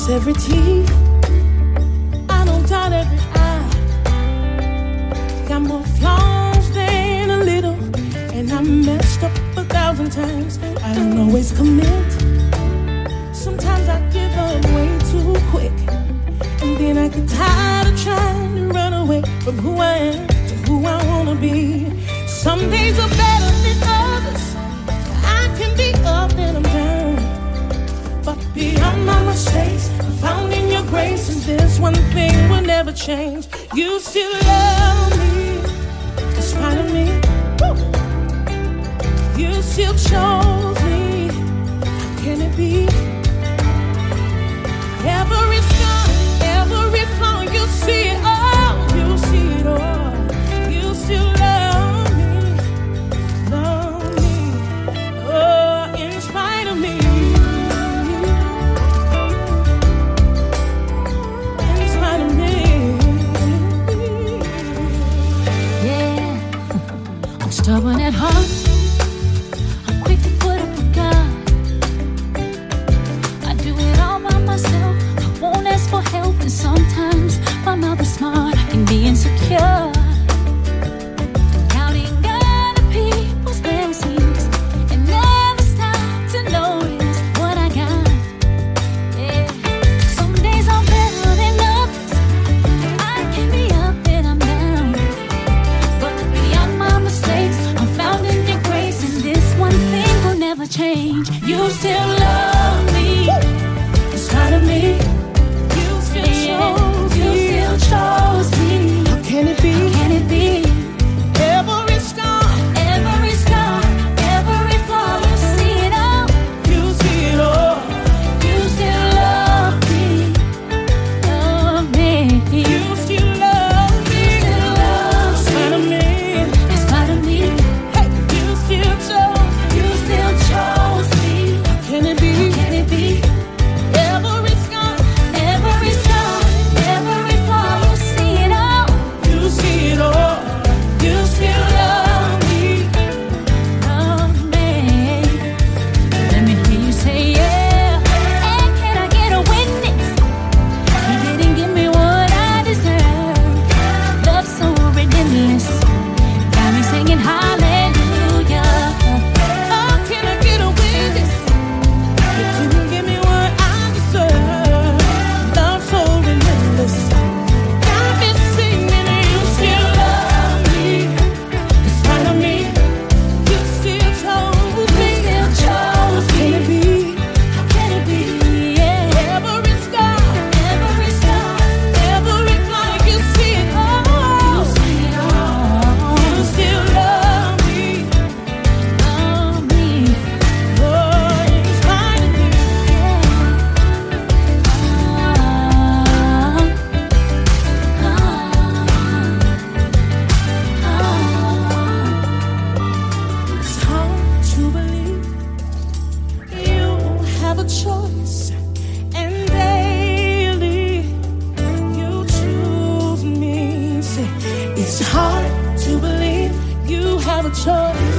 every T. I don't doubt every I. Got more flaws than a little, and I messed up 1,000 times. I don't always commit. Sometimes I give up way too quick, and then I get tired of trying to run away from who I am to who I wanna be. Some days are better than others. I can be up and I'm down, but beyond my mistakes, I'm found in your grace, and this one thing will never change. You still love me, in spite of me. Woo! You still chose me. How can it be? Every scar, every flaw, you see it all. You see it all. You still love me, oh, in spite of me. Stubborn at heart, I'm quick to put up with God. I do it all by myself, I won't ask for help. And sometimes my mouth is smart, I can be insecure. Counting other people's blessings and never stop to notice what I got. Yeah. Some days I'm better than others. I can be up and I'm down, but beyond my mistakes, I'm found in your grace, and this one thing will never change. You still love me, in spite of me. You still chose me. You still chose me. How can it be? How can it be? Every scar, every flaw, you see it all. You see it all. You still love me, love me. You still love me, still love me. In spite of me, in spite of me. Hey, you still chose me. How can it be? How can it be? Every scar, every flaw, you see it all. You see it all. You still love me, love me. Let me hear you say yeah. And can I get a witness? You didn't give me what I deserve. Love so relentless, got me singing hallelujah. Oh, can I get a witness? You didn't give me what I deserve. Love so relentless, got me singing. You still love me, in spite of me. You still chose me. Still chose How can it me. be? How can it be? Yeah. Every scar, Every star, every flaw, you see it all. you see it all. You still love me, Love me. oh, in spite of me. It's hard to believe you have a choice, and daily you choose me. Say, it's hard to believe you have a choice.